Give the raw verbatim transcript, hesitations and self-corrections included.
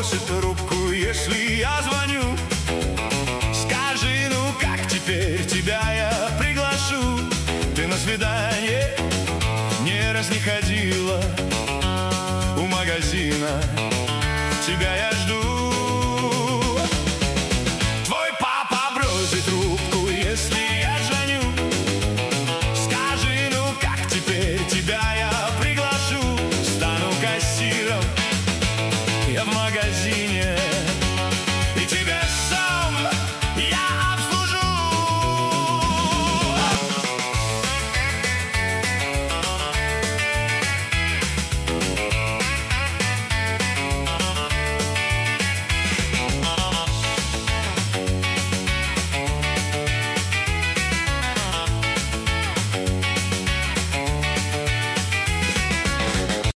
бросит трубку, если я звоню. Скажи, ну как теперь тебя я приглашу? Ты на свидание не раз не ходила у магазина. Тебя я